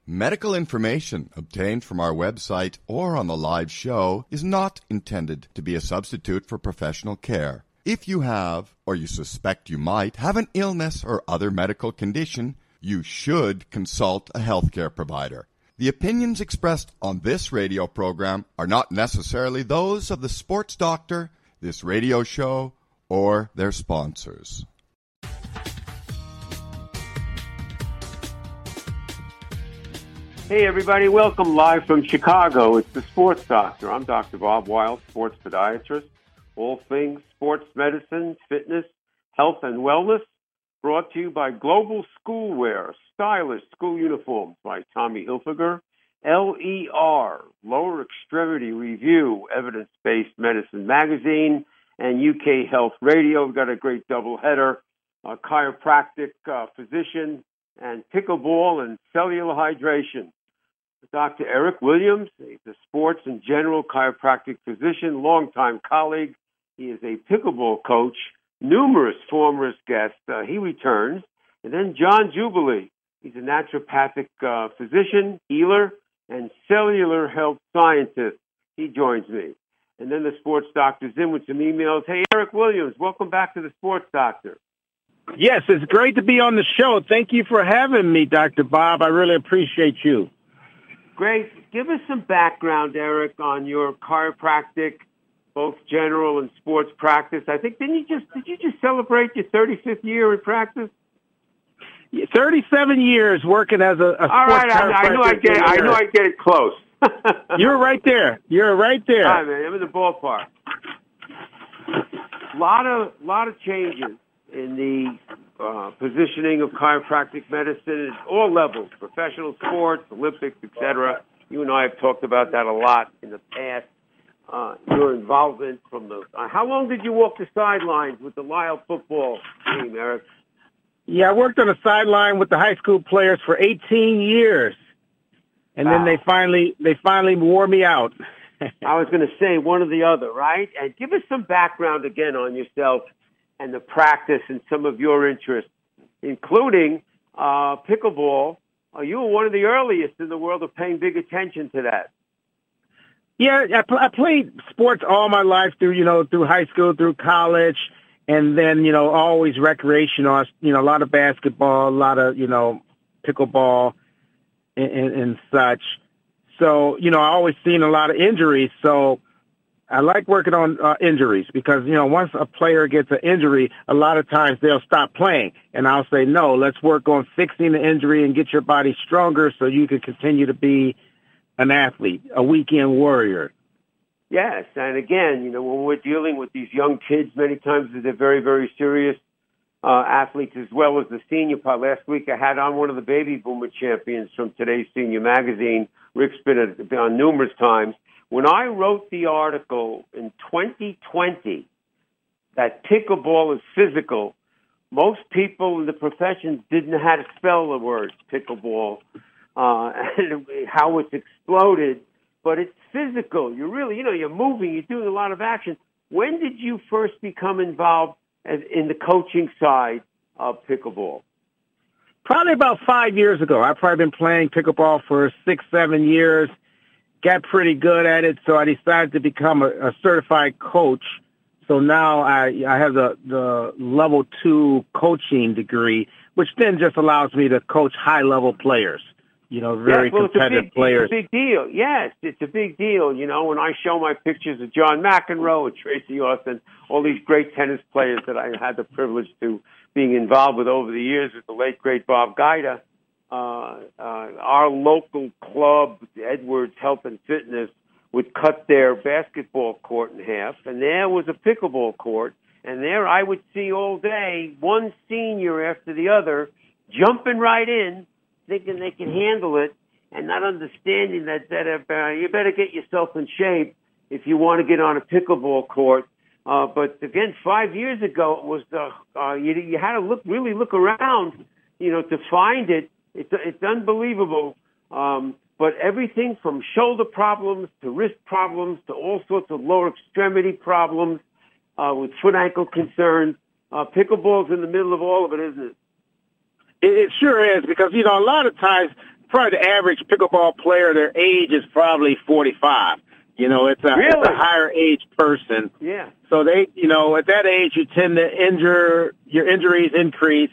Medical information obtained from our website or on the live show is not intended to be a substitute for professional care. If you have, or you suspect you might, have an illness or other medical condition, you should consult a healthcare provider. The opinions expressed on this radio program are not necessarily those of the sports doctor, this radio show, or their sponsors. Hey everybody, welcome live from Chicago. It's the Sports Doctor. I'm Dr. Bob Wild, sports podiatrist. All things sports medicine, fitness, health, and wellness. Brought to you by Global Schoolwear, stylish school uniforms by Tommy Hilfiger. LER, Lower Extremity Review, evidence-based medicine magazine, and UK Health Radio. We've got a great doubleheader, chiropractic physician, and pickleball and cellular hydration. Dr. Eric Williams, he's a sports and general chiropractic physician, longtime colleague. He is a pickleball coach, numerous former guests. He returns. And then John Jubilee. He's a naturopathic physician, healer, and cellular health scientist. He joins me. And then the sports doctor's in with some emails. Hey, Eric Williams, welcome back to the Sports Doctor. Yes, it's great to be on the show. Thank you for having me, Dr. Bob. I really appreciate you. Great. Give us some background, Eric, on your chiropractic, both general and sports practice. I think did you just celebrate your 35th year in practice? 37 years working as a sports chiropractor. I knew I'd get it close. You're right there. You're right there. All right, man. I'm in the ballpark. Lot of changes in the positioning of chiropractic medicine at all levels, professional sports, Olympics, etc. You and I have talked about that a lot in the past. Your involvement from the... how long did you walk the sidelines with the Lyle football team, Eric? Yeah, I worked on the sideline with the high school players for 18 years. And wow. Then they finally wore me out. I was going to say one or the other, right? And give us some background again on yourself and the practice and some of your interests, including pickleball. You were one of the earliest in the world of paying big attention to that. Yeah, I played sports all my life through high school, through college, and then, always recreational, a lot of basketball, a lot of, pickleball and such. So, I always seen a lot of injuries. So I like working on injuries because, once a player gets an injury, a lot of times they'll stop playing. And I'll say, no, let's work on fixing the injury and get your body stronger so you can continue to be an athlete, a weekend warrior. Yes, and again, when we're dealing with these young kids, many times they're very, very serious athletes as well as the senior part. Last week I had on one of the baby boomer champions from today's Senior magazine, Rick Spinner, on numerous times. When I wrote the article in 2020 that pickleball is physical, most people in the profession didn't know how to spell the word pickleball and how it's exploded. But it's physical. You're really, you're moving, you're doing a lot of action. When did you first become involved in the coaching side of pickleball? Probably about 5 years ago. I've probably been playing pickleball for 6-7 years. Got pretty good at it, so I decided to become a certified coach. So now I have the level 2 coaching degree, which then just allows me to coach high-level players, very competitive players. It's a big deal. Yes, it's a big deal. When I show my pictures of John McEnroe and Tracy Austin, all these great tennis players that I had the privilege to being involved with over the years with the late, great Bob Guida, our local club, Edwards Health and Fitness, would cut their basketball court in half, and there was a pickleball court, and there I would see all day one senior after the other jumping right in, thinking they can handle it, and not understanding that you better get yourself in shape if you want to get on a pickleball court. But again, 5 years ago, it was you had to really look around, to find it. It's unbelievable. But everything from shoulder problems to wrist problems to all sorts of lower extremity problems with foot ankle concerns. Pickleball's in the middle of all of it, isn't it? It sure is, because, a lot of times probably the average pickleball player, their age is probably 45. You know, it's a higher age person. Yeah. So they, you know, at that age, you tend to your injuries increase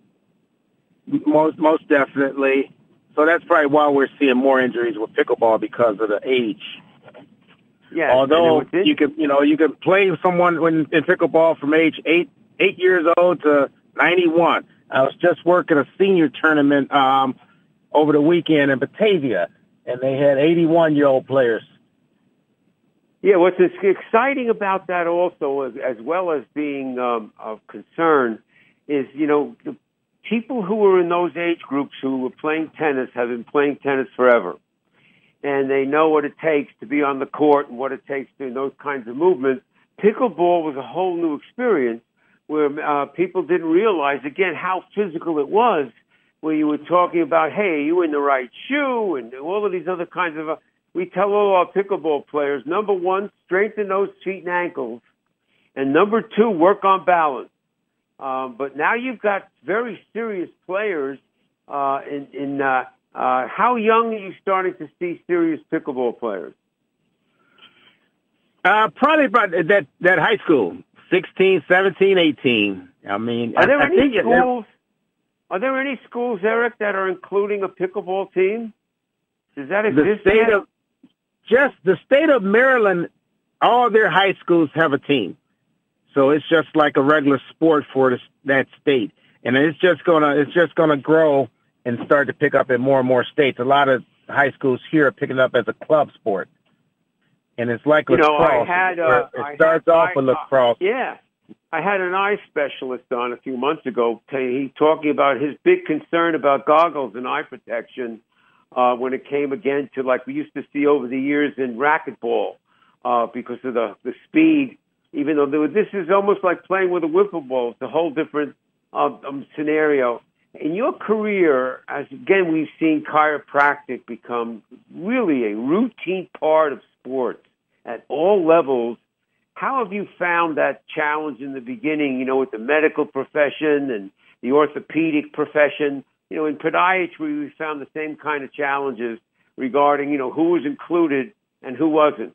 most definitely. So that's probably why we're seeing more injuries with pickleball because of the age. Yeah. Although you could play with someone in pickleball from age 8 years old to 91. I was just working a senior tournament over the weekend in Batavia, and they had 81-year-old players. Yeah, what's exciting about that also, as well as being of concern, is, you know, the people who are in those age groups who were playing tennis have been playing tennis forever. And they know what it takes to be on the court and what it takes to do those kinds of movements. Pickleball was a whole new experience where people didn't realize, again, how physical it was, where you were talking about, hey, are you in the right shoe, and all of these other kinds of... we tell all our pickleball players, number one, strengthen those feet and ankles, and number two, work on balance. But now you've got very serious players how young are you starting to see serious pickleball players? Probably about that high school, 16, 17, 18. I mean, Are there any schools, Eric, that are including a pickleball team? Does that exist? The state of Maryland, all their high schools have a team. So it's just like a regular sport for that state. And it's just gonna grow and start to pick up in more and more states. A lot of high schools here are picking up as a club sport. And it's like lacrosse. It starts off with lacrosse. Yeah. I had an eye specialist on a few months ago. He talking about his big concern about goggles and eye protection when it came again to like we used to see over the years in racquetball because of the speed. Even though this is almost like playing with a wiffle ball. It's a whole different scenario. In your career, as again we've seen chiropractic become really a routine part of sports at all levels. How have you found that challenge in the beginning, you know, with the medical profession and the orthopedic profession? You know, in podiatry, we found the same kind of challenges regarding, you know, who was included and who wasn't.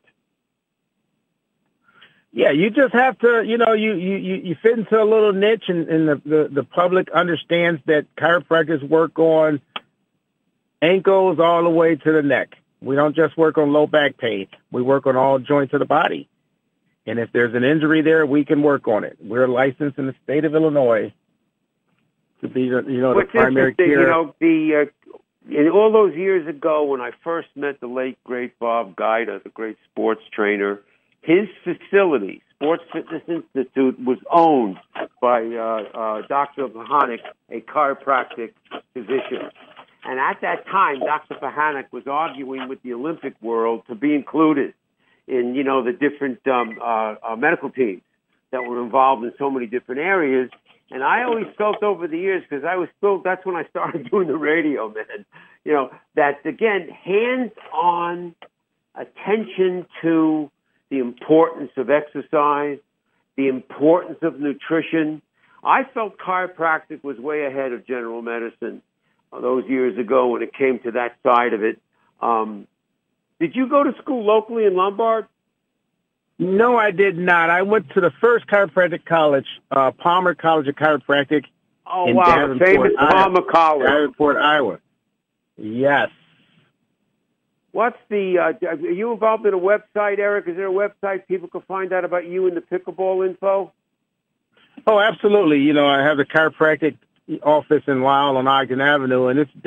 Yeah, you just have to, you know, you fit into a little niche, and the public understands that chiropractors work on ankles all the way to the neck. We don't just work on low back pain. We work on all joints of the body. And if there's an injury there, we can work on it. We're licensed in the state of Illinois to be, the primary care. You know, in all those years ago when I first met the late, great Bob Guida, the great sports trainer, his facility, Sports Fitness Institute, was owned by Dr. Pahanik, a chiropractic physician. And at that time, Dr. Pahanik was arguing with the Olympic world to be included in, you know, the different medical teams that were involved in so many different areas. And I always felt over the years, because that's when I started doing the radio, man, you know, that, again, hands-on attention to the importance of exercise, the importance of nutrition. I felt chiropractic was way ahead of general medicine those years ago when it came to that side of it. Did you go to school locally in Lombard? No, I did not. I went to the first chiropractic college, Palmer College of Chiropractic. Oh, wow, the famous Palmer College. Davenport, Iowa. Yes. What's are you involved in a website, Eric? Is there a website people can find out about you and the pickleball info? Oh, absolutely. You know, I have the chiropractic office in Lyle on Ogden Avenue, and it's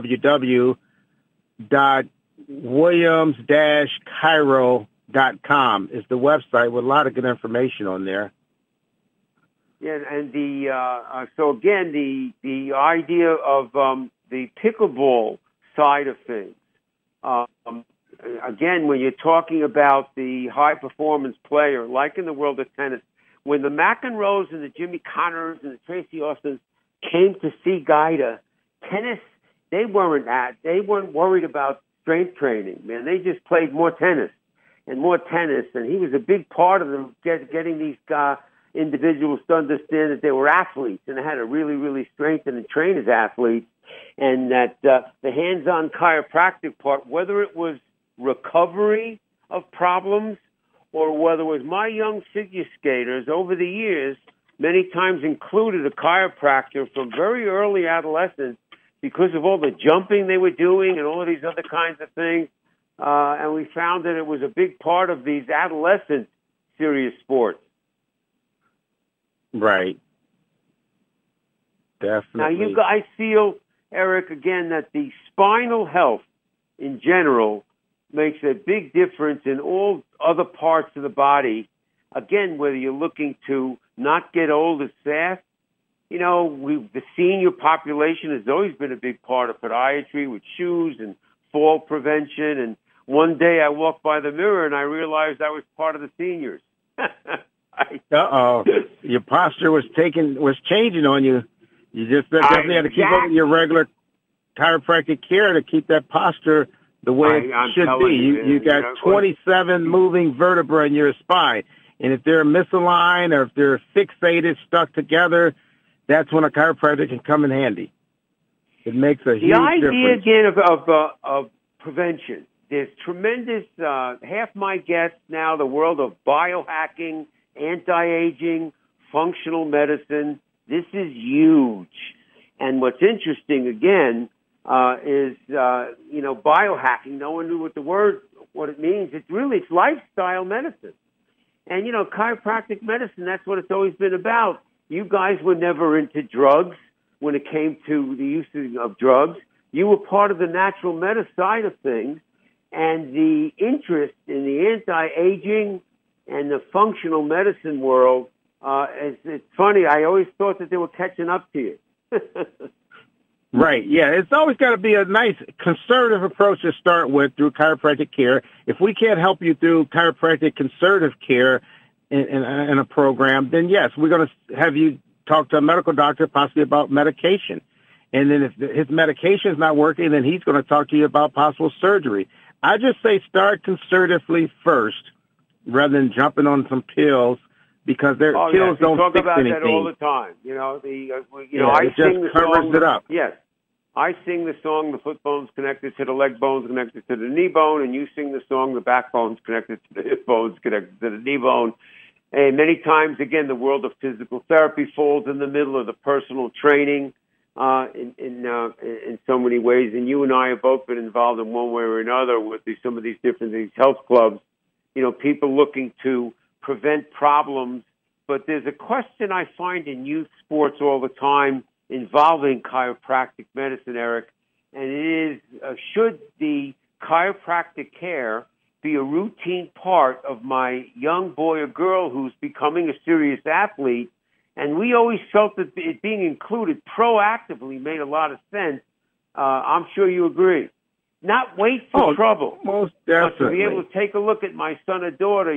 www.williams-chiro.com is the website with a lot of good information on there. Yeah, and so again, the idea of the pickleball side of things. Again, when you're talking about the high-performance player, like in the world of tennis, when the McEnroes and the Jimmy Connors and the Tracy Austins came to see Guida, tennis, they weren't worried about strength training, man. They just played more tennis, and he was a big part of them getting these individuals to understand that they were athletes and had to really, really strengthen and train as athletes. And that the hands-on chiropractic part, whether it was recovery of problems or whether it was my young figure skaters over the years, many times included a chiropractor from very early adolescence because of all the jumping they were doing and all of these other kinds of things. And we found that it was a big part of these adolescent serious sports. Right. Definitely. Now, I feel, Eric, again, that the spinal health in general makes a big difference in all other parts of the body. Again, whether you're looking to not get old as fast, you know, the senior population has always been a big part of podiatry with shoes and fall prevention. And one day I walked by the mirror and I realized I was part of the seniors. Your posture was changing on you. You just definitely had to keep up with your regular chiropractic care to keep that posture the way it should be. You got 27 moving vertebrae in your spine. And if they're misaligned or if they're fixated, stuck together, that's when a chiropractor can come in handy. It makes a huge difference. The idea, again, of prevention. There's tremendous, half my guests now, the world of biohacking, anti-aging, functional medicine. This is huge. And what's interesting, again, is, biohacking. No one knew what it means. It's lifestyle medicine. And, chiropractic medicine, that's what it's always been about. You guys were never into drugs when it came to the use of drugs. You were part of the natural medicine side of things. And the interest in the anti-aging and the functional medicine world, it's funny. I always thought that they were catching up to you. Right, yeah. It's always got to be a nice conservative approach to start with through chiropractic care. If we can't help you through chiropractic conservative care in a program, then yes, we're going to have you talk to a medical doctor possibly about medication. And then if his medication is not working, then he's going to talk to you about possible surgery. I just say start conservatively first rather than jumping on some pills because their pills don't fix anything. We talk about that all the time. I it just covers it up. Yes. I sing the song, the foot bone's connected to the leg bone's connected to the knee bone, and you sing the song, the backbone's connected to the hip bone's connected to the knee bone. And many times, again, the world of physical therapy falls in the middle of the personal training in so many ways. And you and I have both been involved in one way or another with some of these health clubs. People looking to prevent problems. But there's a question I find in youth sports all the time involving chiropractic medicine, Eric, and it is, should the chiropractic care be a routine part of my young boy or girl who's becoming a serious athlete? And we always felt that it being included proactively made a lot of sense. I'm sure you agree. Not wait for trouble. Most definitely. But to be able to take a look at my son or daughter,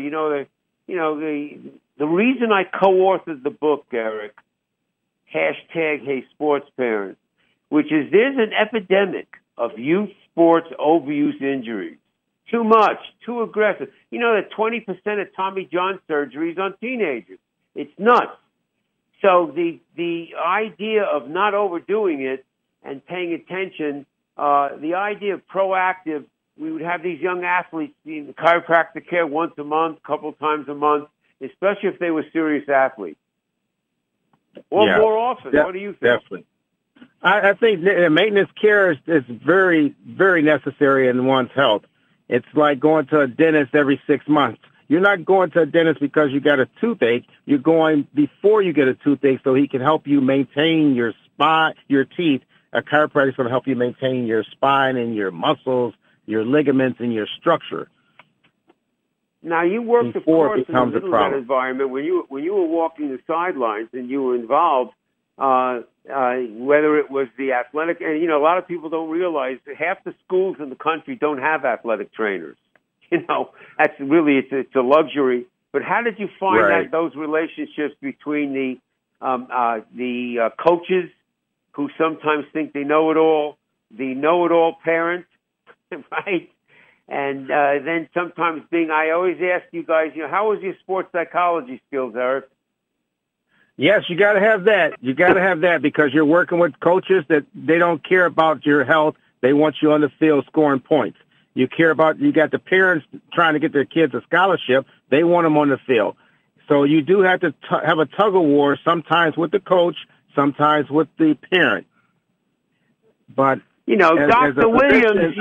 the reason I co-authored the book, Eric, #HeySportsParents, which is there's an epidemic of youth sports overuse injuries. Too much, too aggressive. That 20% of Tommy John surgeries on teenagers. It's nuts. So the idea of not overdoing it and paying attention, the idea of proactive, we would have these young athletes in chiropractic care once a month, a couple times a month, especially if they were serious athletes. Or more often. What do you think? Definitely. I think maintenance care is very, very necessary in one's health. It's like going to a dentist every 6 months. You're not going to a dentist because you got a toothache. You're going before you get a toothache so he can help you maintain your spine, your teeth. A chiropractor is going to help you maintain your spine and your muscles, your ligaments, and your structure. Now, you worked, of course, in the middle of that environment. When you were walking the sidelines and you were involved, whether it was the athletic, and, a lot of people don't realize that half the schools in the country don't have athletic trainers. That's really, it's a luxury. But how did you find those relationships between the coaches who sometimes think they know it all, the know-it-all parents, right? And then sometimes I always ask you guys, how was your sports psychology skills, Eric? Yes, you got to have that. You got to have that because you're working with coaches that they don't care about your health. They want you on the field scoring points. You got the parents trying to get their kids a scholarship. They want them on the field. So you do have to have a tug of war sometimes with the coach, sometimes with the parent. But, Dr. Williams,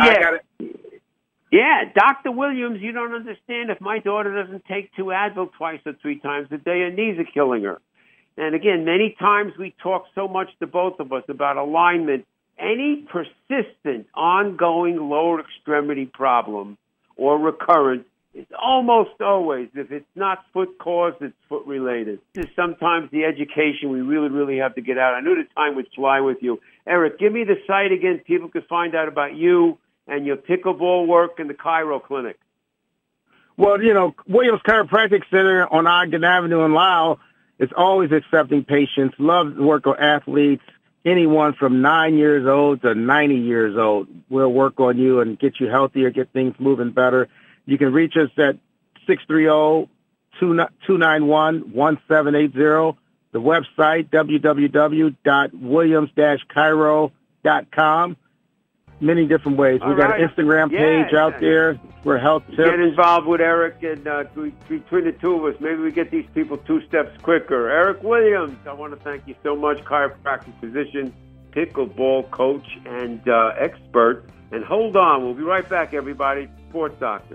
Dr. Williams, you don't understand. If my daughter doesn't take 2 Advil twice or 3 times a day, her knees are killing her. And again, many times we talk so much to both of us about alignment. Any persistent, ongoing lower extremity problem or recurrent is almost always, if it's not foot caused, it's foot related. This is sometimes the education we really, really have to get out. I knew the time would fly with you. Eric, give me the site again. People can find out about you and your pickleball work in the Chiro Clinic. Well, Williams Chiropractic Center on Ogden Avenue in Lisle is always accepting patients, loves to work on athletes, anyone from 9 years old to 90 years old. We'll work on you and get you healthier, get things moving better. You can reach us at 630-291-1780. The website, www.williams-chiro.com. Many different ways. We've got an Instagram page out there for health tips. Get involved with Eric, and between the two of us, maybe we get these people 2 steps quicker. Eric Williams, I want to thank you so much, chiropractic physician, pickleball coach, and expert. And hold on, we'll be right back, everybody. Sports Doctor.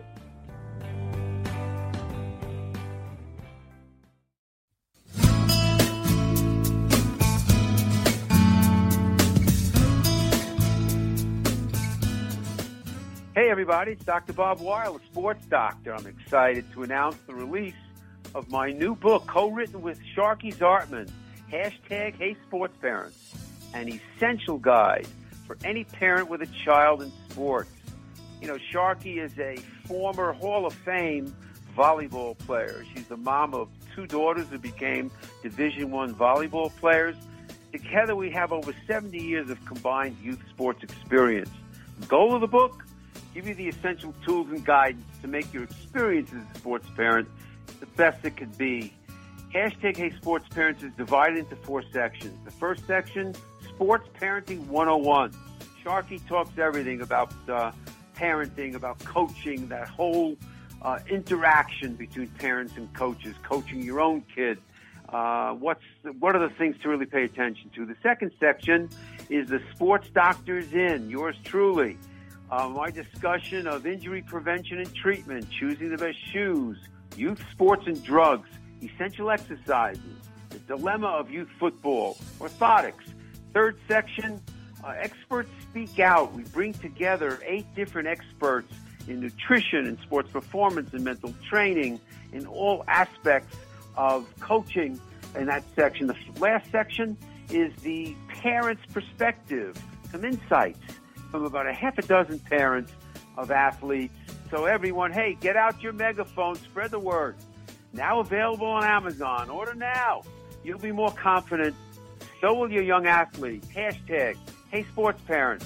Hey, everybody, it's Dr. Bob Weil, a sports doctor. I'm excited to announce the release of my new book, co-written with Sharky Zartman, #HeySportsParents, an essential guide for any parent with a child in sports. Sharky is a former Hall of Fame volleyball player. She's the mom of 2 daughters who became Division I volleyball players. Together, we have over 70 years of combined youth sports experience. The goal of the book? Give you the essential tools and guidance to make your experience as a sports parent the best it could be. #HeySportsParents is divided into 4 sections. The first section, Sports Parenting 101. Sharky talks everything about parenting, about coaching, that whole interaction between parents and coaches, coaching your own kid. What are the things to really pay attention to? The second section is the Sports Doctor's In, yours truly. My discussion of injury prevention and treatment, choosing the best shoes, youth sports and drugs, essential exercises, the dilemma of youth football, orthotics. Third section, experts speak out. We bring together 8 different experts in nutrition and sports performance and mental training in all aspects of coaching in that section. The last section is the parent's perspective, some insights from about 6 parents of athletes. So everyone, hey, get out your megaphone, spread the word. Now available on Amazon. Order now. You'll be more confident. So will your young athlete. #HeySportsParents.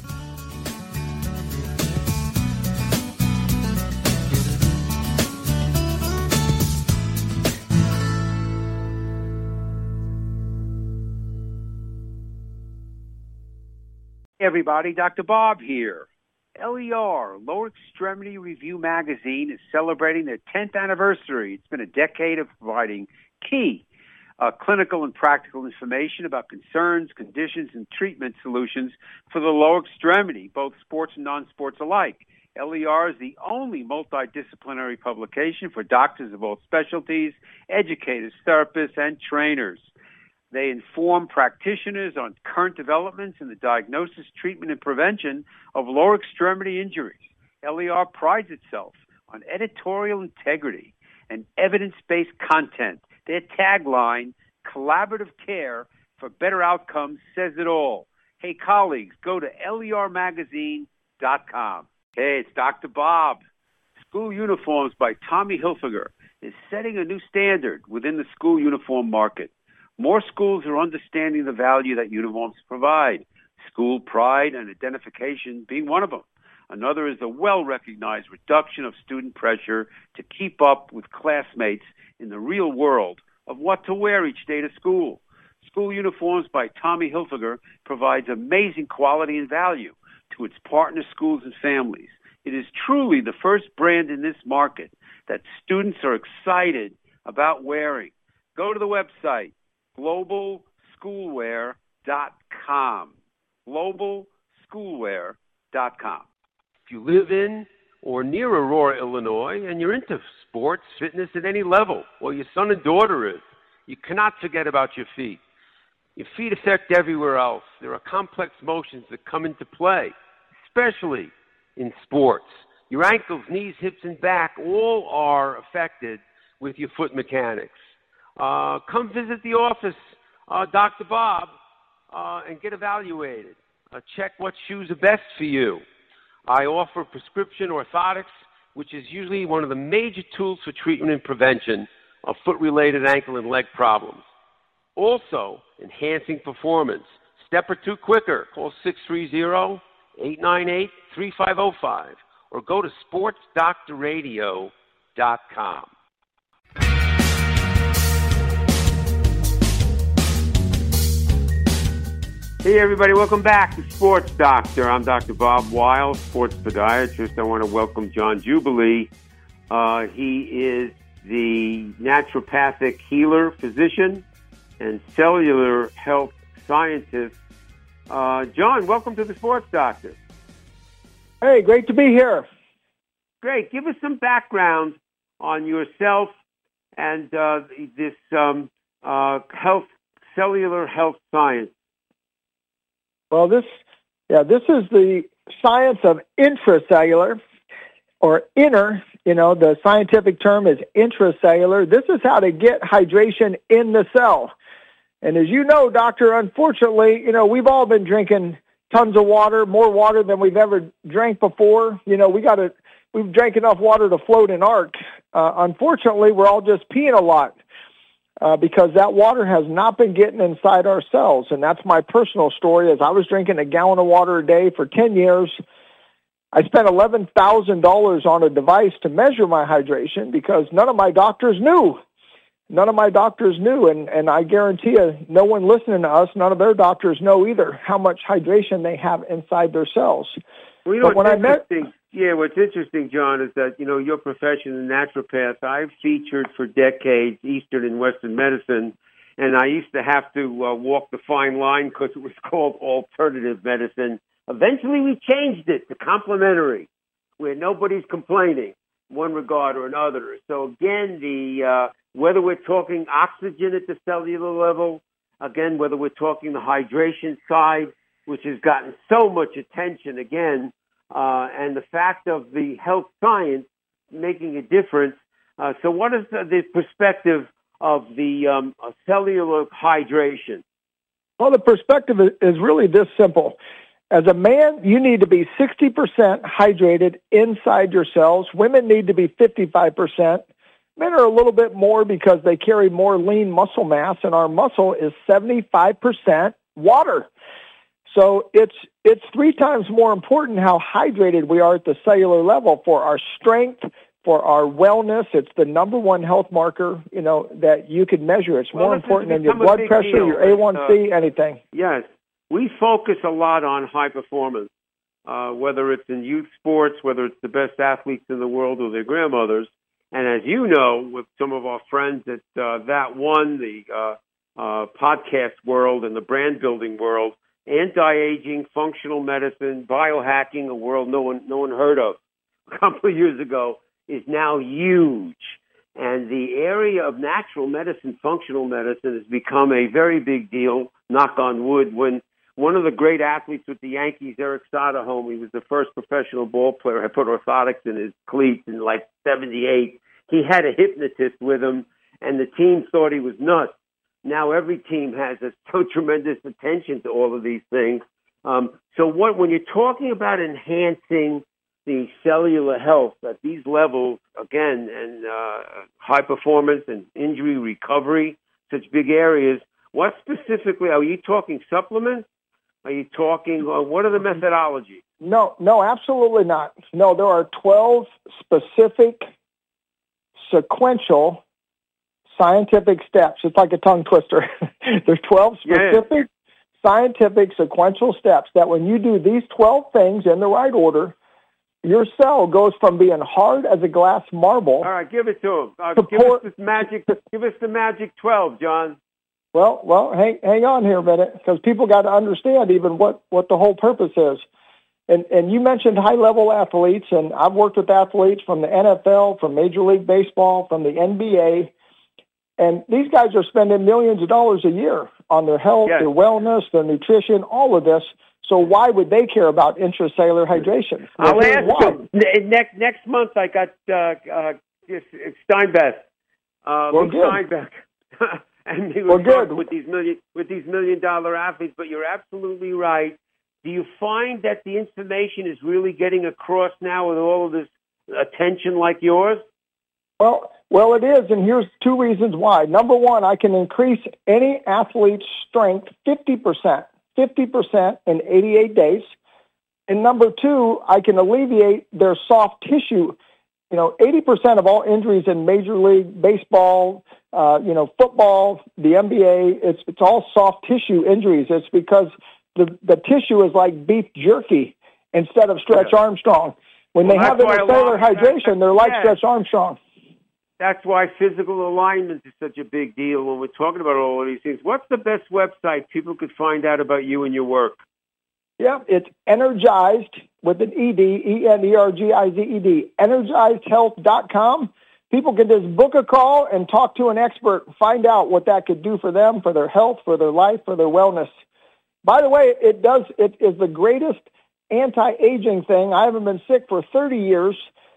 Hey everybody, Dr. Bob here. LER, Lower Extremity Review Magazine, is celebrating their 10th anniversary. It's been a decade of providing key clinical and practical information about concerns, conditions, and treatment solutions for the lower extremity, both sports and non-sports alike. LER is the only multidisciplinary publication for doctors of all specialties, educators, therapists, and trainers. They inform practitioners on current developments in the diagnosis, treatment, and prevention of lower extremity injuries. LER prides itself on editorial integrity and evidence-based content. Their tagline, collaborative care for better outcomes, says it all. Hey, colleagues, go to lermagazine.com. Hey, it's Dr. Bob. School Uniforms by Tommy Hilfiger is setting a new standard within the school uniform market. More schools are understanding the value that uniforms provide, school pride and identification being one of them. Another is the well-recognized reduction of student pressure to keep up with classmates in the real world of what to wear each day to school. School Uniforms by Tommy Hilfiger provides amazing quality and value to its partner schools and families. It is truly the first brand in this market that students are excited about wearing. Go to the website, globalschoolwear.com. globalschoolwear.com. If you live in or near Aurora, Illinois, and you're into sports, fitness at any level, or your son and daughter is, you cannot forget about your feet. Your feet affect everywhere else. There are complex motions that come into play, especially in sports. Your ankles, knees, hips, and back all are affected with your foot mechanics. Come visit the office, Dr. Bob, and get evaluated. Check what shoes are best for you. I offer prescription orthotics, which is usually one of the major tools for treatment and prevention of foot-related ankle and leg problems. Also, enhancing performance. Step or two quicker. Call 630-898-3505 or go to sportsdoctorradio.com. Hey everybody, welcome back to Sports Doctor. I'm Dr. Bob Weil, sports podiatrist. I want to welcome John Jubilee. He is the naturopathic healer, physician, and cellular health scientist. John, welcome to the Sports Doctor. Hey, great to be here. Great. Give us some background on yourself and this cellular health science. Well, this is the science of intracellular or inner. The scientific term is intracellular. This is how to get hydration in the cell. And as you know, doctor, unfortunately, we've all been drinking tons of water, more water than we've ever drank before. We've drank enough water to float an ark. Unfortunately, we're all just peeing a lot. Because that water has not been getting inside our cells. And that's my personal story. As I was drinking a gallon of water a day for 10 years, I spent $11,000 on a device to measure my hydration because none of my doctors knew. And I guarantee you, no one listening to us, none of their doctors know either how much hydration they have inside their cells. Well, what's interesting, John, is that, your profession, the naturopath, I've featured for decades Eastern and Western medicine, and I used to have to walk the fine line because it was called alternative medicine. Eventually we changed it to complementary, where nobody's complaining one regard or another. So again, whether we're talking oxygen at the cellular level, again, whether we're talking the hydration side, which has gotten so much attention again, and the fact of the health science making a difference. So what is the perspective of the cellular hydration? Well, the perspective is really this simple. As a man, you need to be 60% hydrated inside your cells. Women need to be 55%. Men are a little bit more because they carry more lean muscle mass, and our muscle is 75% water. So it's 3 times more important how hydrated we are at the cellular level for our strength, for our wellness. It's the number one health marker, that you can measure. It's more important than your blood pressure, your A1C, anything. Yes. We focus a lot on high performance, whether it's in youth sports, whether it's the best athletes in the world or their grandmothers. And as you know, with some of our friends at That One, the podcast world and the brand building world, anti-aging, functional medicine, biohacking, a world no one heard of a couple of years ago, is now huge. And the area of natural medicine, functional medicine, has become a very big deal, knock on wood. When one of the great athletes with the Yankees, Eric Soderholm, he was the first professional ball player, had put orthotics in his cleats in like 78. He had a hypnotist with him, and the team thought he was nuts. Now every team has so tremendous attention to all of these things. When you're talking about enhancing the cellular health at these levels, again, and high performance and injury recovery, such big areas, what specifically, are you talking supplements? Are you talking, what are the methodologies? No, absolutely not. No, there are 12 specific sequential scientific steps. It's like a tongue twister. There's 12 specific scientific sequential steps that when you do these 12 things in the right order, your cell goes from being hard as a glass marble. All right, give it to him. Give us the magic 12, John. Well, hang on here a minute, because people got to understand even what the whole purpose is. And you mentioned high-level athletes, and I've worked with athletes from the NFL, from Major League Baseball, from the NBA, and these guys are spending millions of dollars a year on their health, their wellness, their nutrition, all of this. So why would they care about intracellular hydration? I'll ask them. Next month I got Steinbeck. Luke Steinbeck. And he was good with these $1 million athletes, but you're absolutely right. Do you find that the information is really getting across now with all of this attention like yours? Well, it is, and here's 2 reasons why. Number one, I can increase any athlete's strength 50% in 88 days. And number 2, I can alleviate their soft tissue. 80% of all injuries in Major League Baseball, football, the NBA, it's all soft tissue injuries. It's because the tissue is like beef jerky instead of Stretch Armstrong. When they have intercellular hydration, they're like Stretch Armstrong. That's why physical alignment is such a big deal when we're talking about all of these things. What's the best website people could find out about you and your work? Yeah, it's Energized with an ED, ENERGIZED, energizedhealth.com. People can just book a call and talk to an expert, find out what that could do for them, for their health, for their life, for their wellness. By the way, it is the greatest anti-aging thing. I haven't been sick for 30 years.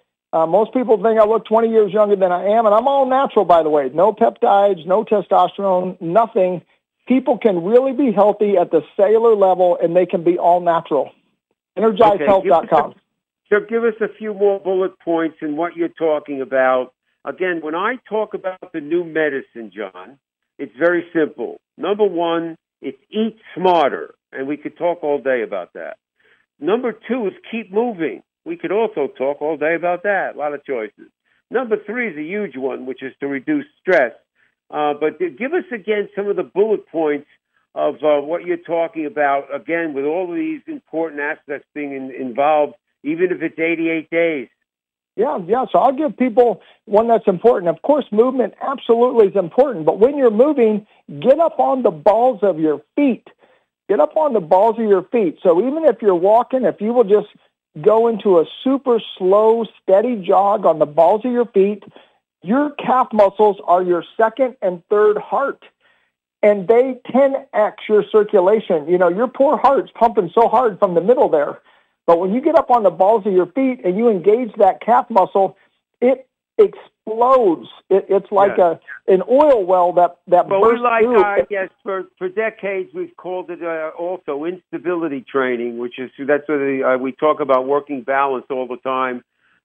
Most people think I look 20 years younger than I am, and I'm all natural, by the way. No peptides, no testosterone, nothing. People can really be healthy at the cellular level, and they can be all natural. EnergizedHealth.com. So give us a few more bullet points in what you're talking about. Again, when I talk about the new medicine, John, it's very simple. Number one, it's eat smarter, and we could talk all day about that. Number 2 is keep moving. We could also talk all day about that. A lot of choices. Number 3 is a huge one, which is to reduce stress. But give us, again, some of the bullet points of what you're talking about, again, with all of these important aspects being involved, even if it's 88 days. Yeah. So I'll give people one that's important. Of course, movement absolutely is important. But when you're moving, get up on the balls of your feet. Get up on the balls of your feet. So even if you're walking, if you will just go into a super slow, steady jog on the balls of your feet, your calf muscles are your second and third heart, and they 10x your circulation. Your poor heart's pumping so hard from the middle there. But when you get up on the balls of your feet and you engage that calf muscle, it explodes. It's like an oil well that bursts through. Yes, for decades we've called it also instability training, that's what we talk about working balance all the time.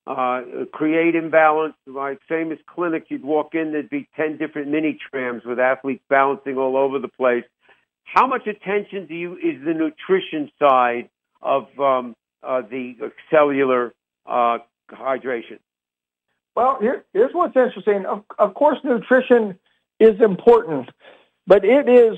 Create imbalance. Like famous clinics, you'd walk in, there'd be 10 different mini trams with athletes balancing all over the place. How much attention is the nutrition side of the cellular hydration? Well, here's what's interesting. Of course, nutrition is important, but it is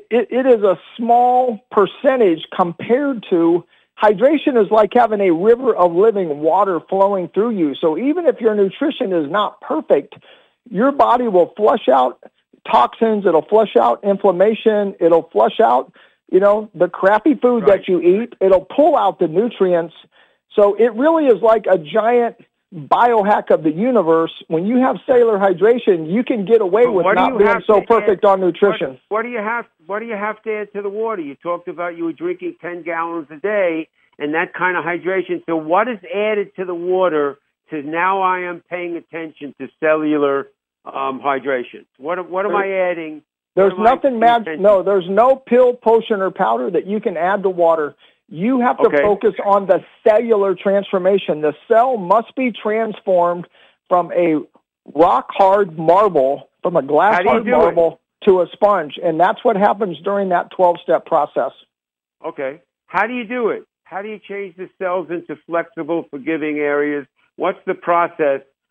a small percentage compared to hydration. Is like having a river of living water flowing through you. So even if your nutrition is not perfect, your body will flush out toxins. It'll flush out inflammation. It'll flush out, the crappy food that you eat. It'll pull out the nutrients. So it really is like a giant biohack of the universe. When you have cellular hydration, you can get away with not being so perfect on nutrition. What do you have to add to the water? You talked about you were drinking 10 gallons a day and that kind of hydration. So what is added to the water to now I am paying attention to cellular hydration? What am I adding? There's nothing magic. No, there's no pill, potion, or powder that you can add to water. You have to focus on the cellular transformation. The cell must be transformed from a rock-hard marble, from a glass-hard marble, to a sponge. And that's what happens during that 12-step process. Okay. How do you do it? How do you change the cells into flexible, forgiving areas? What's the process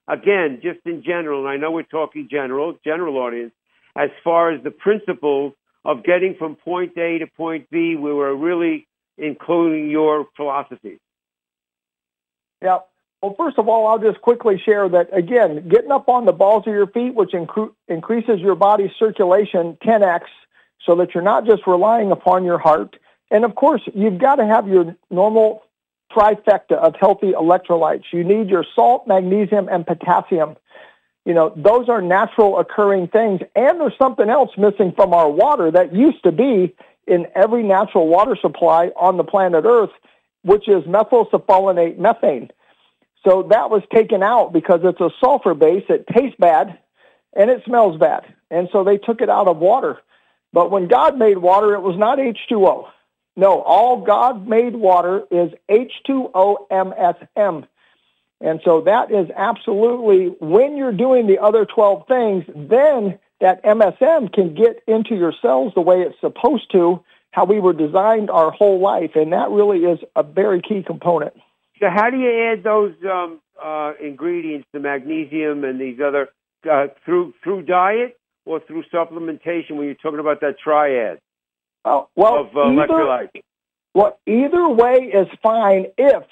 again, just in general, and I know we're talking general audience, as far as the principles of getting from point A to point B, we were really including your philosophy. Yeah. Well, first of all, I'll just quickly share that, again, getting up on the balls of your feet, which increases your body's circulation 10x, so that you're not just relying upon your heart. And, of course, you've got to have your normal trifecta of healthy electrolytes. You need your salt, magnesium, and potassium. You know, those are natural occurring things. And there's something else missing from our water that used to be in every natural water supply on the planet Earth, which is methylcephalinate methane. So that was taken out because it's a sulfur base. It tastes bad and it smells bad. And so they took it out of water. But when God made water, it was not H2O. No, all God made water is H2O MSM. And so that is absolutely, when you're doing the other 12 things, then that MSM can get into your cells the way it's supposed to, how we were designed our whole life. And that really is a very key component. So how do you add those ingredients, the magnesium and these other, through diet or through supplementation when you're talking about that triad of electrolytes? Well, either way is fine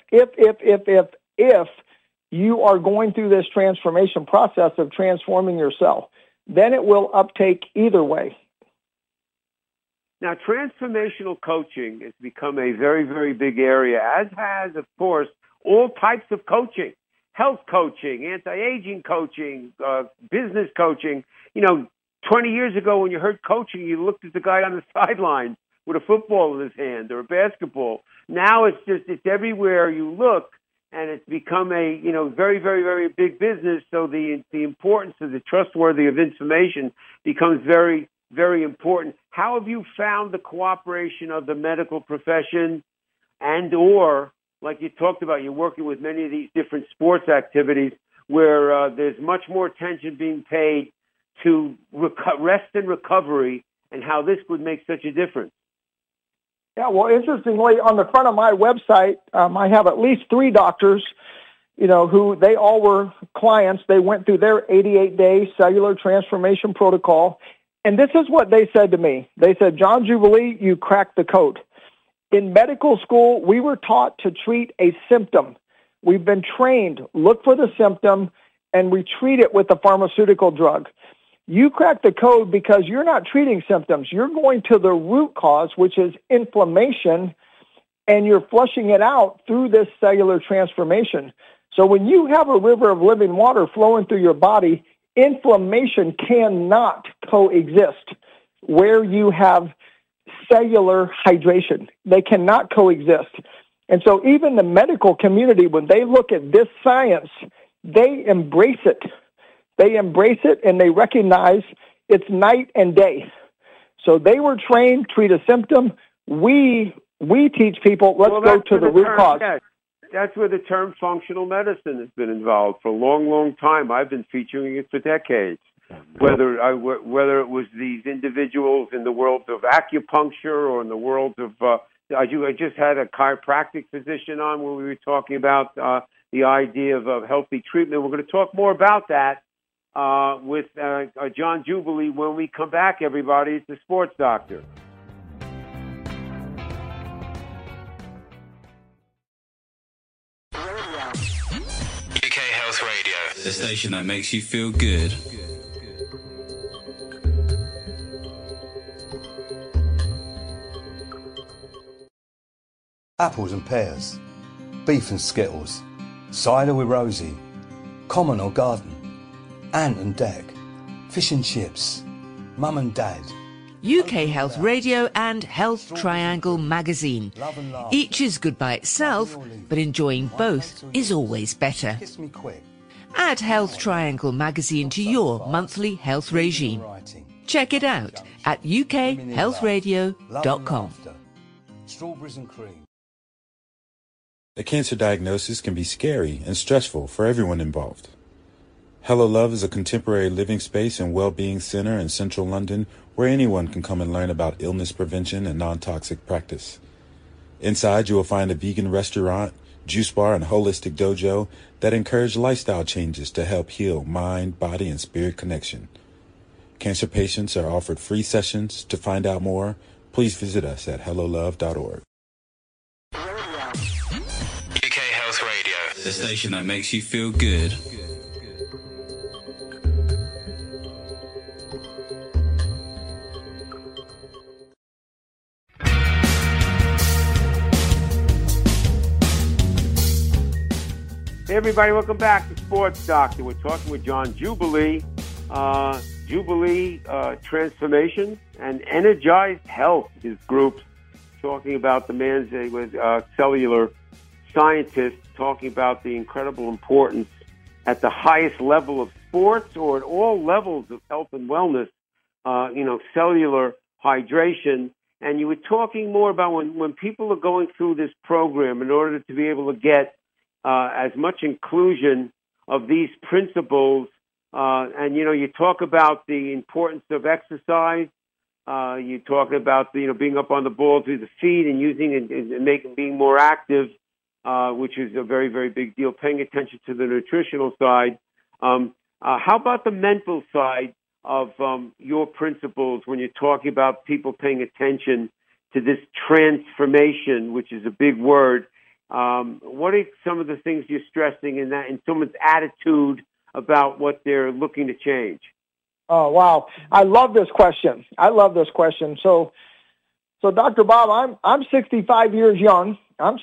if you are going through this transformation process of transforming your cell. Then it will uptake either way. Now, transformational coaching has become a very, very big area, as has, of course, all types of coaching, health coaching, anti-aging coaching, business coaching. You know, 20 years ago when you heard coaching, you looked at the guy on the sidelines with a football in his hand or a basketball. Now it's everywhere you look, and it's become a, very, very, very big business. So the importance of the trustworthy of information becomes very, very important. How have you found the cooperation of the medical profession or, like you talked about, you're working with many of these different sports activities where there's much more attention being paid to rest and recovery, and how this would make such a difference? Yeah, well, interestingly, on the front of my website, I have at least 3 doctors, who they all were clients. They went through their 88-day cellular transformation protocol. And this is what they said to me. They said, John Jubilee, you cracked the code. In medical school, we were taught to treat a symptom. We've been trained, look for the symptom, and we treat it with a pharmaceutical drug. You crack the code because you're not treating symptoms. You're going to the root cause, which is inflammation, and you're flushing it out through this cellular transformation. So when you have a river of living water flowing through your body, inflammation cannot coexist where you have cellular hydration. They cannot coexist. And so even the medical community, when they look at this science, they embrace it. They embrace it and they recognize it's night and day. So they were trained, treat a symptom. We teach people, let's go to the root cause. Yeah. That's where the term functional medicine has been involved for a long, long time. I've been featuring it for decades. Whether it was these individuals in the world of acupuncture or in the world of, I just had a chiropractic physician on where we were talking about the idea of healthy treatment. We're going to talk more about that with John Jubilee when we come back, everybody. It's the Sports Doctor. UK Health Radio, the station that makes you feel good. Apples and pears, beef and skittles, cider with Rosie, common or garden, Ant and Dec, fish and chips, mum and dad. UK Health Radio and Health Triangle magazine. Each is good by itself, but enjoying both is always better. Add Health Triangle magazine to your monthly health regime. Check it out at ukhealthradio.com. Strawberries and cream. A cancer diagnosis can be scary and stressful for everyone involved. Hello Love is a contemporary living space and well-being center in central London where anyone can come and learn about illness prevention and non-toxic practice. Inside, you will find a vegan restaurant, Juice Bar, and Holistic Dojo that encourage lifestyle changes to help heal mind, body, and spirit connection. Cancer patients are offered free sessions. To find out more, please visit us at hellolove.org. UK Health Radio, the station that makes you feel good. Hey everybody, welcome back to Sports Doctor. We're talking with John Jubilee, Transformation and Energized Health, his group, talking about the man's with cellular scientists, talking about the incredible importance at the highest level of sports or at all levels of health and wellness, cellular hydration. And you were talking more about when people are going through this program in order to be able to get as much inclusion of these principles, and you talk about the importance of exercise. You talk about being up on the ball through the feet and using and being more active, which is a very, very big deal. Paying attention to the nutritional side. How about the mental side of your principles when you're talking about people paying attention to this transformation, which is a big word? What are some of the things you're stressing in someone's attitude about what they're looking to change? Oh, wow. I love this question. So Dr. Bob, I'm 65 years young.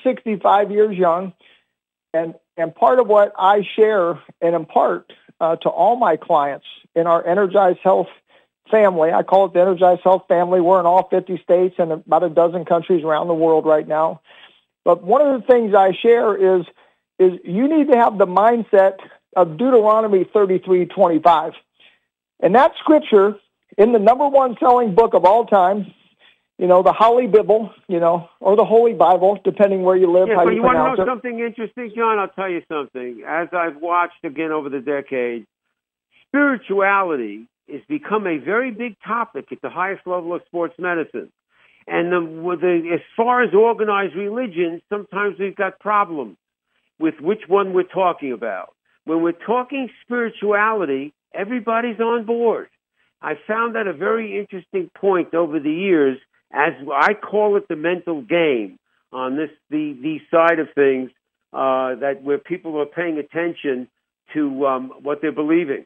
And part of what I share and impart to all my clients in our Energized Health family, I call it the Energized Health family. We're in all 50 states and about a dozen countries around the world right now. But one of the things I share is you need to have the mindset of Deuteronomy 33:25. And that scripture in the number one selling book of all time, the Holy Bible, or the Holy Bible, depending where you live, how you pronounce it. You want to know something interesting, John? I'll tell you something. As I've watched again over the decades, spirituality has become a very big topic at the highest level of sports medicine. And as far as organized religion, sometimes we've got problems with which one we're talking about. When we're talking spirituality, everybody's on board. I found that a very interesting point over the years, as I call it the mental game on the side of things, that where people are paying attention to what they're believing.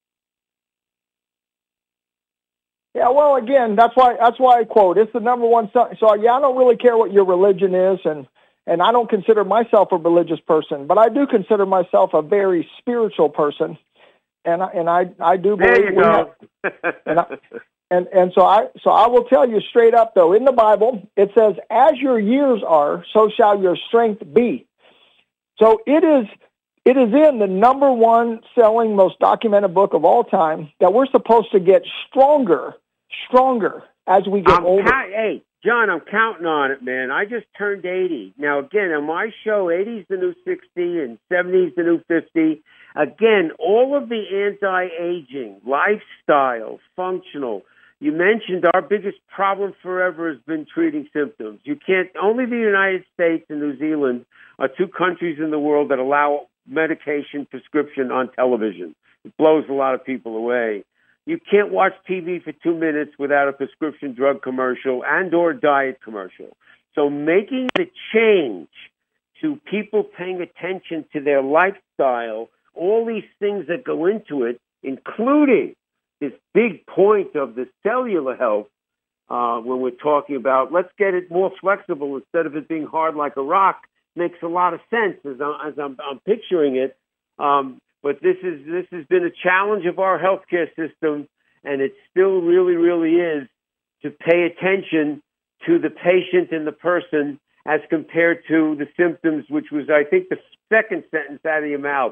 Yeah, well, again, that's why I quote. It's the number one. So I don't really care what your religion is, and I don't consider myself a religious person, but I do consider myself a very spiritual person, and I do believe. There you go. And so I will tell you straight up though, in the Bible it says, "As your years are, so shall your strength be." So it is in the number one selling, most documented book of all time that we're supposed to get stronger as we get older. Hey, John, I'm counting on it, man. I just turned 80. Now, again, on my show, 80's the new 60 and 70's the new 50. Again, all of the anti-aging, lifestyle, functional. You mentioned our biggest problem forever has been treating symptoms. Only the United States and New Zealand are two countries in the world that allow medication prescription on television. It blows a lot of people away. You can't watch TV for 2 minutes without a prescription drug commercial and or diet commercial. So making the change to people paying attention to their lifestyle, all these things that go into it, including this big point of the cellular health, when we're talking about let's get it more flexible instead of it being hard like a rock, makes a lot of sense as I'm picturing it. But this has been a challenge of our healthcare system, and it still really, really is to pay attention to the patient and the person as compared to the symptoms, which was, I think, the second sentence out of your mouth.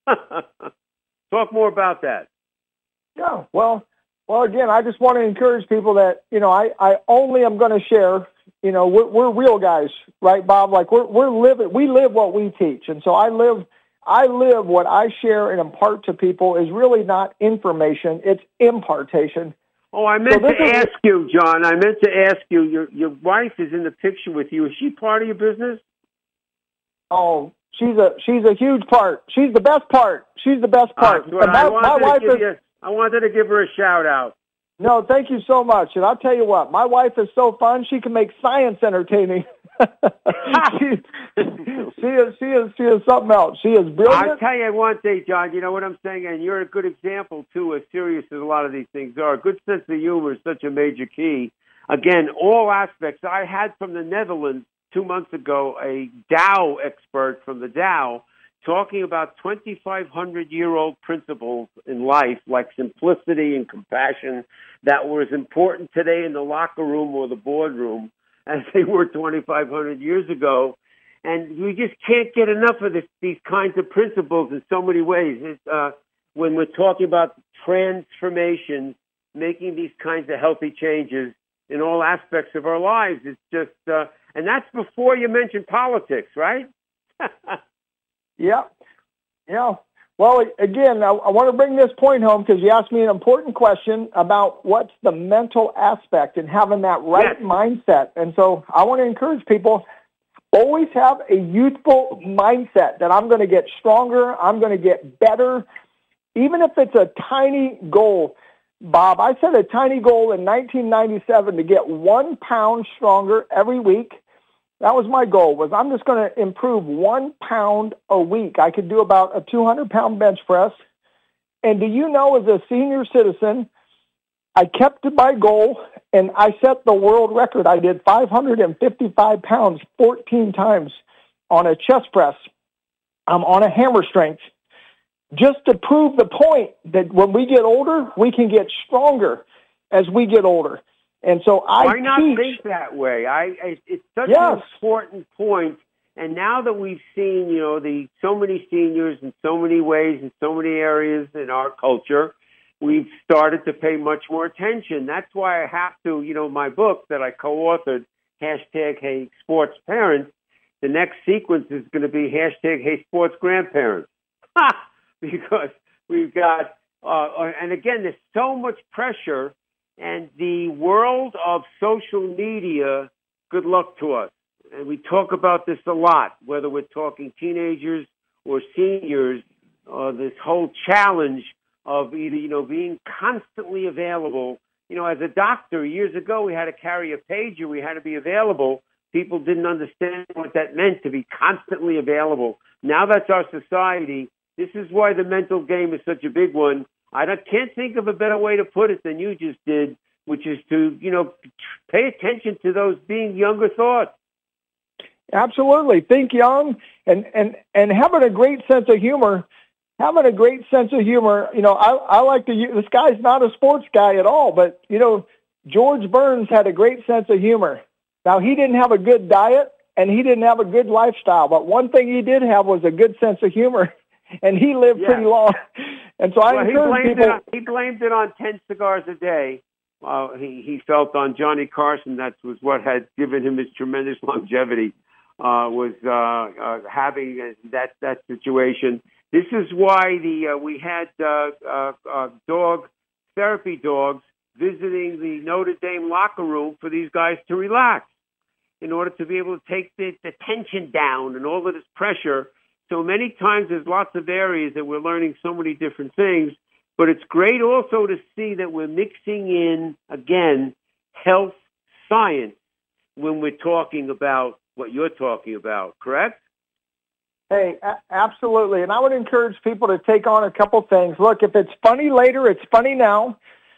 Talk more about that. Yeah, well, again, I just want to encourage people that, I only am going to share, we're real guys, right, Bob? Like we live what we teach. And so I live what I share and impart to people is really not information, it's impartation. Oh, I meant to ask you, John. I meant to ask you, your wife is in the picture with you. Is she part of your business? Oh, she's a huge part. She's the best part. She's the best part. I wanted to give her a shout out. No, thank you so much. And I'll tell you what, my wife is so fun. She can make science entertaining. she is something else. She is brilliant. I'll tell you one thing, John. You know what I'm saying? And you're a good example, too, as serious as a lot of these things are. A good sense of humor is such a major key. Again, all aspects. I had from the Netherlands 2 months ago a Dow expert from the Dow talking about 2,500-year-old principles in life, like simplicity and compassion, that were as important today in the locker room or the boardroom as they were 2,500 years ago. And we just can't get enough of these kinds of principles in so many ways. When we're talking about transformation, making these kinds of healthy changes in all aspects of our lives, it's just, and that's before you mention politics, right? Yeah. Well, again, I want to bring this point home because you asked me an important question about what's the mental aspect and having that right mindset. And so I want to encourage people, always have a youthful mindset that I'm going to get stronger, I'm going to get better, even if it's a tiny goal. Bob, I set a tiny goal in 1997 to get 1 pound stronger every week. That was my goal, was I'm just going to improve 1 pound a week. I could do about a 200-pound bench press. And do you know, as a senior citizen, I kept my goal, and I set the world record. I did 555 pounds 14 times on a chest press. I'm on a hammer strength, just to prove the point that when we get older, we can get stronger as we get older. And so why not think that way? It's such an important point. And now that we've seen, so many seniors in so many ways, in so many areas in our culture, we've started to pay much more attention. That's why I have to, my book that I co-authored, #HeySportsParents, the next sequence is going to be #HeySportsGrandparents. Because we've got, and again, there's so much pressure. And the world of social media, good luck to us. And we talk about this a lot, whether we're talking teenagers or seniors, this whole challenge of either, being constantly available. As a doctor, years ago, we had to carry a pager. We had to be available. People didn't understand what that meant, to be constantly available. Now that's our society. This is why the mental game is such a big one. I can't think of a better way to put it than you just did, which is to, pay attention to those being younger thoughts. Absolutely. Think young and having a great sense of humor. I like this guy's not a sports guy at all, but, George Burns had a great sense of humor. Now, he didn't have a good diet and he didn't have a good lifestyle, but one thing he did have was a good sense of humor. And he lived pretty long. And so I encourage people. He blamed it on 10 cigars a day. He felt on Johnny Carson that was what had given him his tremendous longevity, was having that situation. This is why we had dog therapy dogs visiting the Notre Dame locker room for these guys to relax in order to be able to take the tension down and all of this pressure. So many times there's lots of areas that we're learning so many different things, but it's great also to see that we're mixing in, again, health science when we're talking about what you're talking about, correct? Hey, absolutely. And I would encourage people to take on a couple things. Look, if it's funny later, it's funny now.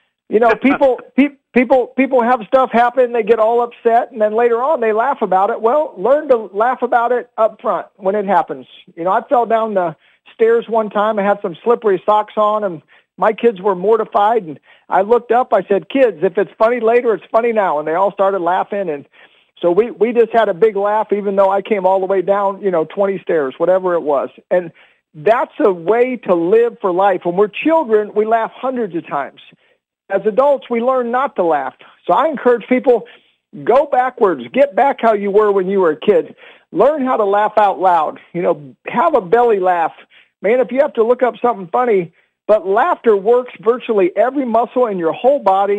People have stuff happen, they get all upset, and then later on they laugh about it. Well, learn to laugh about it up front when it happens. I fell down the stairs one time. I had some slippery socks on, and my kids were mortified. And I looked up. I said, "Kids, if it's funny later, it's funny now." And they all started laughing. And so we just had a big laugh, even though I came all the way down, 20 stairs, whatever it was. And that's a way to live for life. When we're children, we laugh hundreds of times. As adults, we learn not to laugh. So I encourage people, go backwards. Get back how you were when you were a kid. Learn how to laugh out loud. Have a belly laugh. Man, if you have to look up something funny, but laughter works virtually every muscle in your whole body.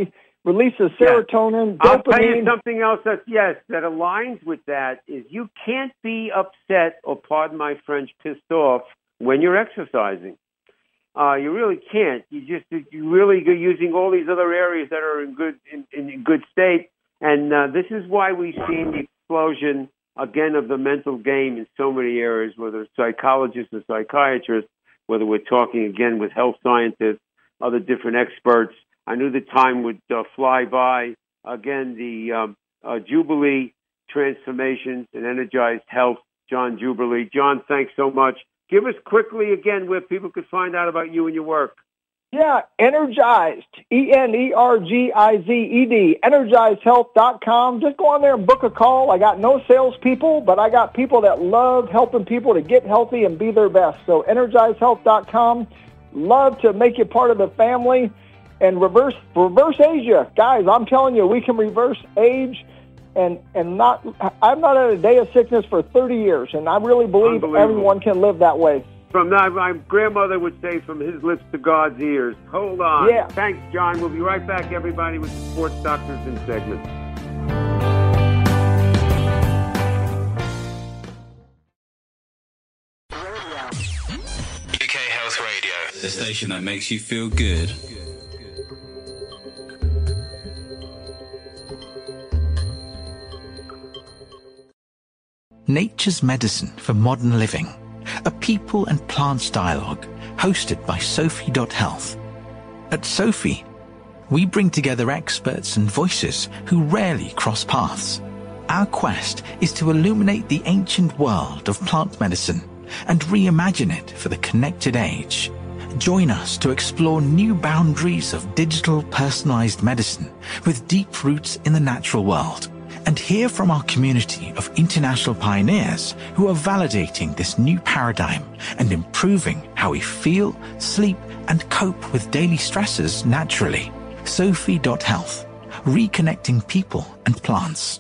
releases serotonin, I'll dopamine. tell you something else that aligns with that is you can't be upset or, pardon my French, pissed off when you're exercising. You really can't. You really are using all these other areas that are in good state, and this is why we've seen the explosion again of the mental game in so many areas, whether it's psychologists or psychiatrists, whether we're talking again with health scientists, other different experts. I knew the time would fly by. Again, the Jubilee Transformations and Energized Health, John Jubilee. John, thanks so much. Give us quickly again where people could find out about you and your work. Yeah, Energized, ENERGIZED, EnergizedHealth.com. Just go on there and book a call. I got no salespeople, but I got people that love helping people to get healthy and be their best. So EnergizedHealth.com. Love to make you part of the family. And reverse age you. Guys, I'm telling you, we can reverse age. And I'm not at a day of sickness for 30 years, and I really believe everyone can live that way. From that, my grandmother would say, from his lips to God's ears. Hold on. Yeah. Thanks, John. We'll be right back, everybody, with the Sports Doctors in segment. UK Health Radio, the station that makes you feel good. Nature's Medicine for Modern Living, a people and plants dialogue hosted by Sophie.Health. At Sophie, we bring together experts and voices who rarely cross paths. Our quest is to illuminate the ancient world of plant medicine and reimagine it for the connected age. Join us to explore new boundaries of digital personalized medicine with deep roots in the natural world, and hear from our community of international pioneers who are validating this new paradigm and improving how we feel, sleep, and cope with daily stresses naturally. Sophie.Health, reconnecting people and plants.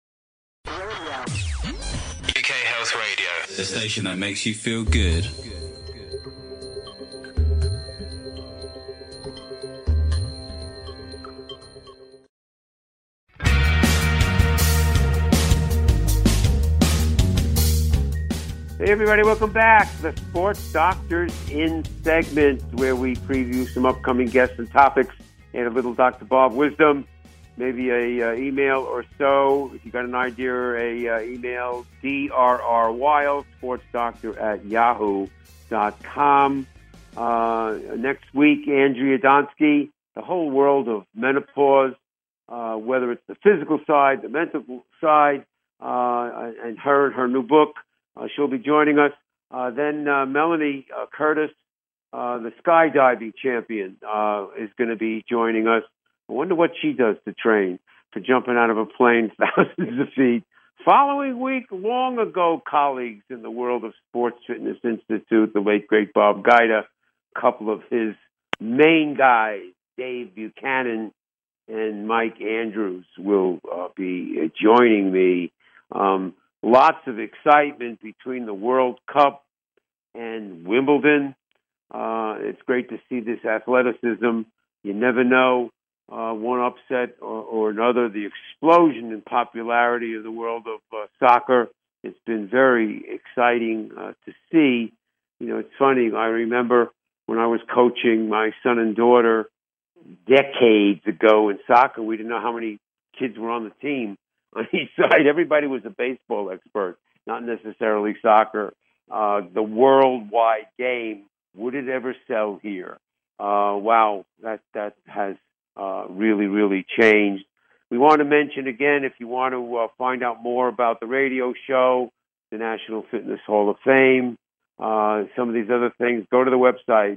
UK Health Radio, the station that makes you feel good. Hey, everybody, welcome back to the Sports Doctors in segment, where we preview some upcoming guests and topics and a little Dr. Bob wisdom, maybe a email or so. If you got an idea, email drrwild, sportsdoctor@yahoo.com. Next week, Andrea Donsky, the whole world of menopause, whether it's the physical side, the mental side, and her new book. She'll be joining us. Then Melanie Curtis, the skydiving champion, is going to be joining us. I wonder what she does to train for jumping out of a plane thousands of feet. Following week, long ago colleagues in the World of Sports Fitness Institute, the late, great Bob Guida, a couple of his main guys, Dave Buchanan and Mike Andrews, will be joining me. Lots of excitement between the World Cup and Wimbledon. It's great to see this athleticism. You never know, one upset or another. The explosion in popularity of the world of soccer. It's been very exciting to see. You know, it's funny. I remember when I was coaching my son and daughter decades ago in soccer, we didn't know how many kids were on the team. On each side, everybody was a baseball expert, not necessarily soccer. The worldwide game, would it ever sell here? Wow, that has really, really changed. We want to mention again, if you want to find out more about the radio show, the National Fitness Hall of Fame, some of these other things, go to the website,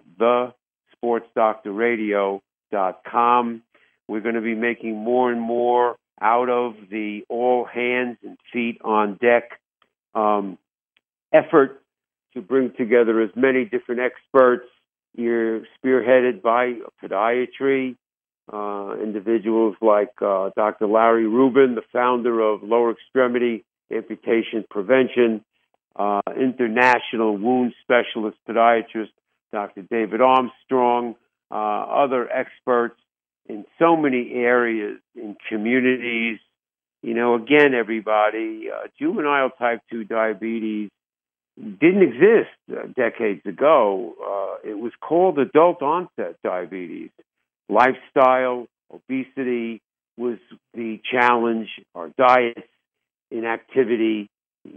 thesportsdoctorradio.com. We're going to be making more and more out of the all hands and feet on deck effort to bring together as many different experts. You're spearheaded by podiatry, individuals like Dr. Larry Rubin, the founder of Lower Extremity Amputation Prevention, international wound specialist podiatrist, Dr. David Armstrong, other experts. in so many areas, in communities. Again, everybody, juvenile type 2 diabetes didn't exist decades ago. It was called adult onset diabetes. Lifestyle, obesity was the challenge, our diets, inactivity,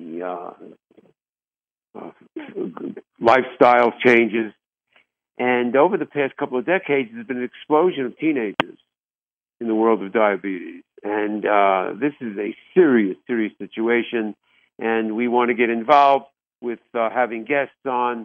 lifestyle changes. And over the past couple of decades, there's been an explosion of teenagers in the world of diabetes. And this is a serious, serious situation. And we want to get involved with having guests on.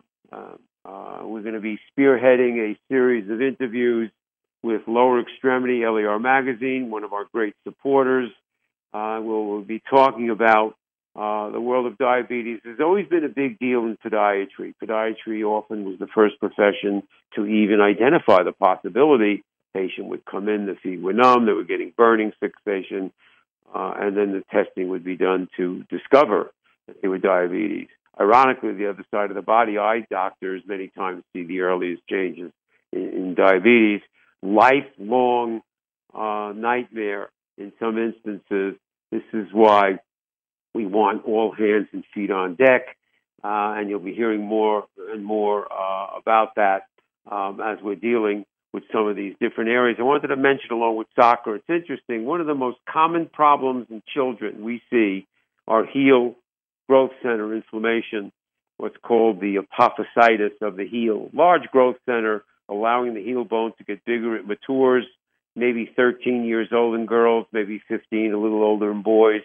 We're going to be spearheading a series of interviews with Lower Extremity, LER Magazine, one of our great supporters. We'll be talking about the world of diabetes. There's always been a big deal in podiatry. Podiatry often was the first profession to even identify the possibility. Patient would come in, the feet were numb, they were getting burning fixation, and then the testing would be done to discover that they were diabetes. Ironically, the other side of the body, eye doctors many times see the earliest changes in diabetes. Lifelong nightmare in some instances. This is why we want all hands and feet on deck, and you'll be hearing more and more about that as we're dealing with some of these different areas. I wanted to mention, along with soccer, it's interesting, one of the most common problems in children we see are heel growth center inflammation, what's called the apophysitis of the heel. Large growth center allowing the heel bone to get bigger. It matures, maybe 13 years old in girls, maybe 15, a little older in boys.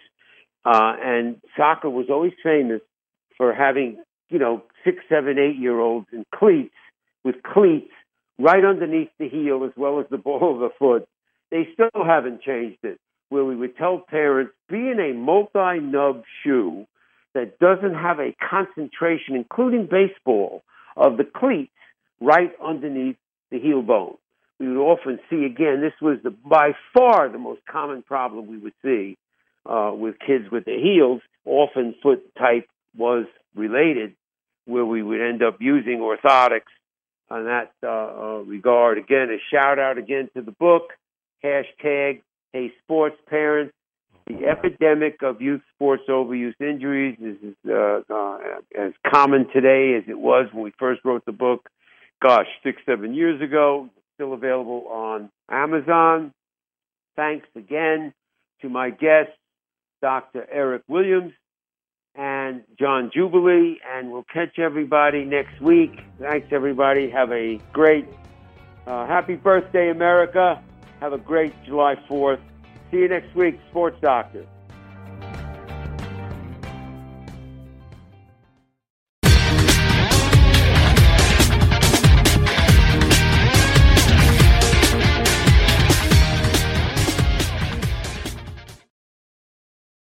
And soccer was always famous for having, 6, 7, 8-year-olds in cleats, with cleats right underneath the heel as well as the ball of the foot. They still haven't changed it, where we would tell parents, be in a multi-nub shoe that doesn't have a concentration, including baseball, of the cleats right underneath the heel bone. We would often see, again, this was by far the most common problem we would see with kids with their heels. Often foot type was related, where we would end up using orthotics in that regard. Again, a shout out again to the book, hashtag Hey Sports Parents. The epidemic of youth sports overuse injuries is as common today as it was when we first wrote the book, 6-7 years ago. It's still available on Amazon. Thanks again to my guests, Dr. Eric Williams and John Jubilee, and we'll catch everybody next week. Thanks, everybody. Have a great, happy birthday, America. Have a great July 4th. See you next week, Sports Doctor.